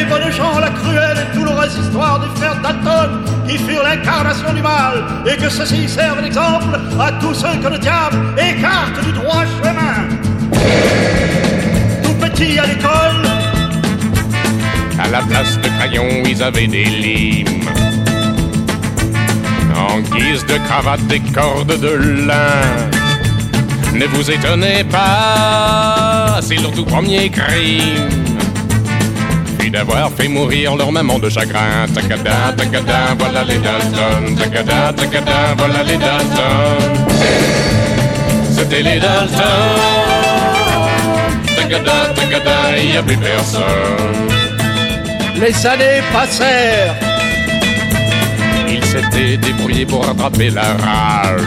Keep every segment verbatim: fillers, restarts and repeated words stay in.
les bonnes gens, la cruelle et douloureuse histoire des frères Dalton qui furent l'incarnation du mal et que ceci serve d'exemple à tous ceux que le diable écarte du droit chemin. Tout petit à l'école, à la place de crayons, ils avaient des limes. En guise de cravate, des cordes de lin. Ne vous étonnez pas, c'est leur tout premier crime. Puis d'avoir fait mourir leur maman de chagrin. Tacada, tacada, voilà les Dalton. Tacada, tacada, voilà les Dalton. C'était les Dalton. Tacada, tacada, il n'y a plus personne. les années passèrent. Il s'était débrouillé pour rattraper la rage.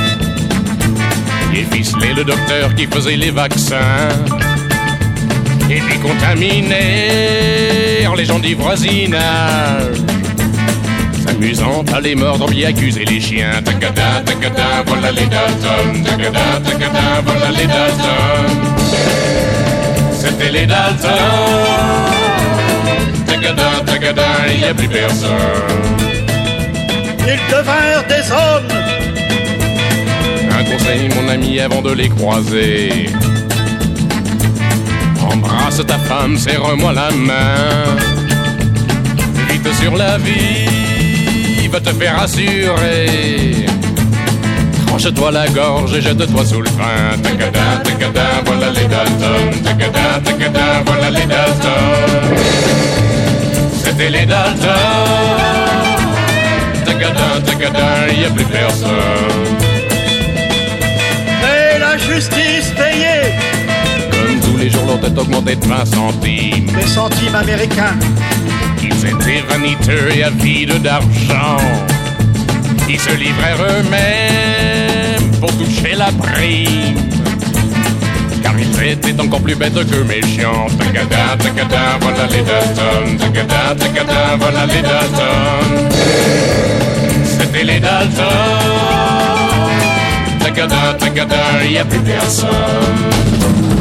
Il ficelait le docteur qui faisait les vaccins. Et puis contaminèrent les gens du voisinage. S'amusant à les mordre, bien accuser les chiens. Tacada, tacada, voilà les Dalton. Tacada, tacada, voilà les Dalton. C'était les Dalton. Tacada, tacada, il n'y a plus personne. Ils devinrent des hommes. Un conseil, mon ami, avant de les croiser. Embrasse ta femme, serre-moi la main. Vite sur la vie, va te faire assurer. Tranche-toi la gorge et jette-toi sous le train. Tacada, tacada, voilà les Dalton. Tacada, tacada, voilà les Dalton. C'était les Dalton. Tacada, tacada, il n'y a plus personne. Et la justice payée. Comme tous les jours, leur tête augmentait de vingt centimes. Des centimes américains. Ils étaient vaniteux et avides d'argent. Ils se livrèrent eux-mêmes pour toucher la prime. Car ils étaient encore plus bêtes que méchants. Tacada, tacada, voilà les Dalton. Tacada, tacada, voilà les Dalton. C'était les Dalton. Tacada, tacada, il n'y a plus personne.